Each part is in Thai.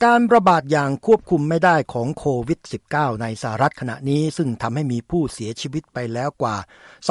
การระบาดอย่างควบคุมไม่ได้ของโควิด -19 ในสหรัฐขณะนี้ซึ่งทำให้มีผู้เสียชีวิตไปแล้วกว่า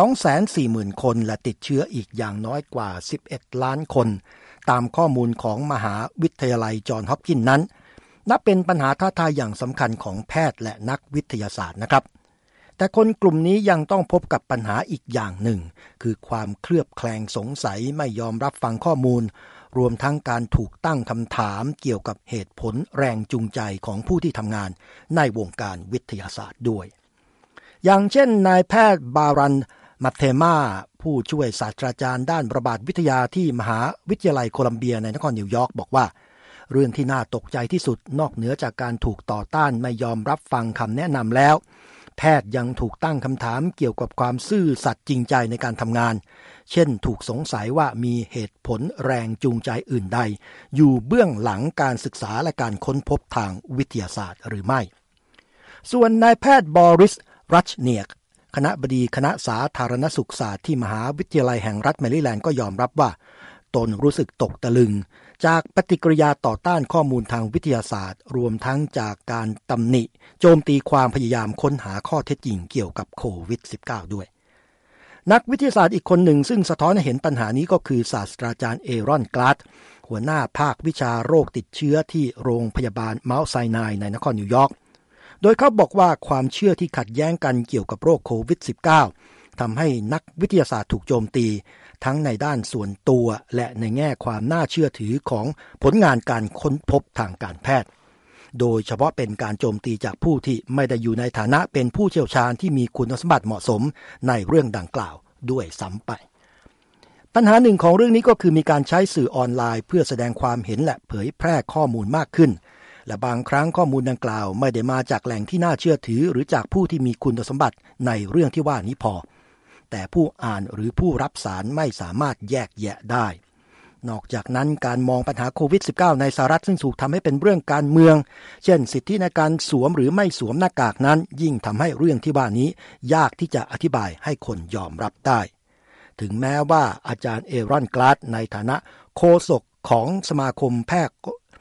240,000 คนและติดเชื้ออีกอย่างน้อยกว่า 11 ล้านคนตามข้อมูลของมหาวิทยาลัยจอห์นฮอปกินส์นั้นนับเป็นปัญหาท้าทายอย่างสำคัญของแพทย์และนักวิทยาศาสตร์นะครับแต่คนกลุ่มนี้ยังต้องพบกับปัญหาอีกอย่างหนึ่งคือความเคลือบแคลงสงสัยไม่ยอมรับฟังข้อมูลรวมทั้งการถูกตั้งคำถามเกี่ยวกับเหตุผลแรงจูงใจของผู้ที่ทำงานในวงการวิทยาศาสตร์ด้วยอย่างเช่นนายแพทย์บารันมัตเทมาผู้ช่วยศาสตราจารย์ด้านระบาดวิทยาที่มหาวิทยาลัยโคลัมเบียในนครนิวยอร์กบอกว่าเรื่องที่น่าตกใจที่สุดนอกเหนือจากการถูกต่อต้านไม่ยอมรับฟังคำแนะนำแล้วแพทย์ยังถูกตั้งคำถามเกี่ยวกับความซื่อสัตย์จริงใจในการทำงานเช่นถูกสงสัยว่ามีเหตุผลแรงจูงใจอื่นใดอยู่เบื้องหลังการศึกษาและการค้นพบทางวิทยาศาสตร์หรือไม่ส่วนนายแพทย์บอริส รัชเนียกคณบดีคณะสาธารณสุขศาสตร์ที่มหาวิทยาลัยแห่งรัฐแมริแลนด์ก็ยอมรับว่าตนรู้สึกตกตะลึงจากปฏิกิริยาต่อต้านข้อมูลทางวิทยาศาสตร์รวมทั้งจากการตำหนิโจมตีความพยายามค้นหาข้อเท็จจริงเกี่ยวกับโควิด -19 ด้วยนักวิทยาศาสตร์อีกคนหนึ่งซึ่งสะท้อนให้เห็นปัญหานี้ก็คือศาสตราจารย์เอรอน กลาดหัวหน้าภาควิชาโรคติดเชื้อที่โรงพยาบาลเมาท์ไซนายในนครนิวยอร์กโดยเขาบอกว่าความเชื่อที่ขัดแย้งกันเกี่ยวกับโรคโควิด -19 ทำให้นักวิทยาศาสตร์ถูกโจมตีทั้งในด้านส่วนตัวและในแง่ความน่าเชื่อถือของผลงานการค้นพบทางการแพทย์โดยเฉพาะเป็นการโจมตีจากผู้ที่ไม่ได้อยู่ในฐานะเป็นผู้เชี่ยวชาญที่มีคุณสมบัติเหมาะสมในเรื่องดังกล่าวด้วยซ้ำไปปัญหาหนึ่งของเรื่องนี้ก็คือมีการใช้สื่อออนไลน์เพื่อแสดงความเห็นและเผยแพร่ข้อมูลมากขึ้นและบางครั้งข้อมูลดังกล่าวไม่ได้มาจากแหล่งที่น่าเชื่อถือหรือจากผู้ที่มีคุณสมบัติในเรื่องที่ว่านี้พอแต่ผู้อ่านหรือผู้รับสารไม่สามารถแยกแยะได้นอกจากนั้นการมองปัญหาโควิด -19 ในสหรัฐซึ่งถูกทำให้เป็นเรื่องการเมืองเช่นสิทธิในการสวมหรือไม่สวมหน้ากากนั้นยิ่งทำให้เรื่องที่ว่านี้ยากที่จะอธิบายให้คนยอมรับได้ถึงแม้ว่าอาจารย์เอรอน กลาดในฐานะโฆษกของสมาคมแพทย์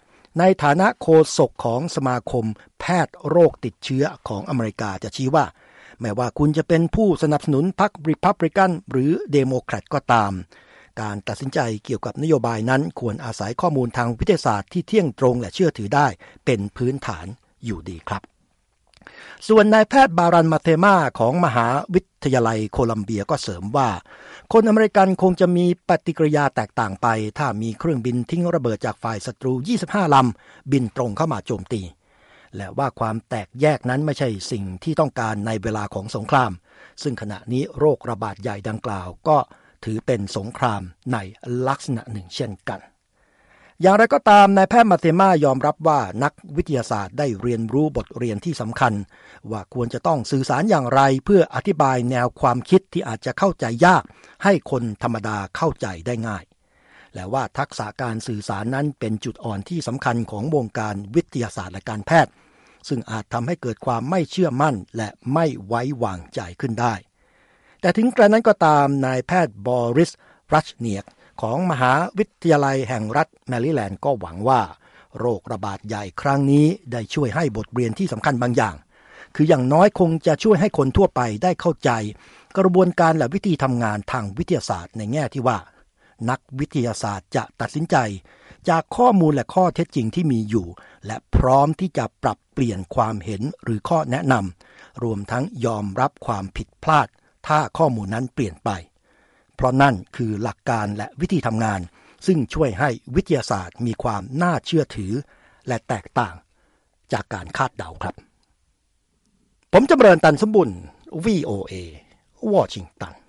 โรคติดเชื้อของอเมริกาจะชี้ว่าแม้ว่าคุณจะเป็นผู้สนับสนุนพรรครีพับลิกันหรือเดโมแครตก็ตามการตัดสินใจเกี่ยวกับนโยบายนั้นควรอาศัยข้อมูลทางวิทยาศาสตร์ที่เที่ยงตรงและเชื่อถือได้เป็นพื้นฐานอยู่ดีครับส่วนนายแพทย์บารัน มาเทมาของมหาวิทยาลัยโคลัมเบียก็เสริมว่าคนอเมริกันคงจะมีปฏิกิริยาแตกต่างไปถ้ามีเครื่องบินทิ้งระเบิดจากฝ่ายศัตรู25 ลำบินตรงเข้ามาโจมตีและว่าความแตกแยกนั้นไม่ใช่สิ่งที่ต้องการในเวลาของสงครามซึ่งขณะนี้โรคระบาดใหญ่ดังกล่าวก็ถือเป็นสงครามในลักษณะหนึ่งเช่นกันอย่างไรก็ตามนายแพทย์มาเทมายอมรับว่านักวิทยาศาสตร์ได้เรียนรู้บทเรียนที่สำคัญว่าควรจะต้องสื่อสารอย่างไรเพื่ออธิบายแนวความคิดที่อาจจะเข้าใจยากให้คนธรรมดาเข้าใจได้ง่ายและว่าทักษะการสื่อสารนั้นเป็นจุดอ่อนที่สำคัญของวงการวิทยาศาสตร์และการแพทย์ซึ่งอาจทำให้เกิดความไม่เชื่อมั่นและไม่ไว้วางใจขึ้นได้แต่ถึงกระนั้นก็ตามนายแพทย์บอริส รัชเนียกของมหาวิทยาลัยแห่งรัฐแมริแลนด์ก็หวังว่าโรคระบาดใหญ่ครั้งนี้ได้ช่วยให้บทเรียนที่สำคัญบางอย่างคืออย่างน้อยคงจะช่วยให้คนทั่วไปได้เข้าใจกระบวนการและวิธีทำงานทางวิทยาศาสตร์ในแง่ที่ว่านักวิทยาศาสตร์จะตัดสินใจจากข้อมูลและข้อเท็จจริงที่มีอยู่และพร้อมที่จะปรับเปลี่ยนความเห็นหรือข้อแนะนำรวมทั้งยอมรับความผิดพลาดถ้าข้อมูลนั้นเปลี่ยนไปเพราะนั่นคือหลักการและวิธีทำงานซึ่งช่วยให้วิทยาศาสตร์มีความน่าเชื่อถือและแตกต่างจากการคาดเดาครับผมจำเริญ ตันสมบุญ VOA วอชิงตัน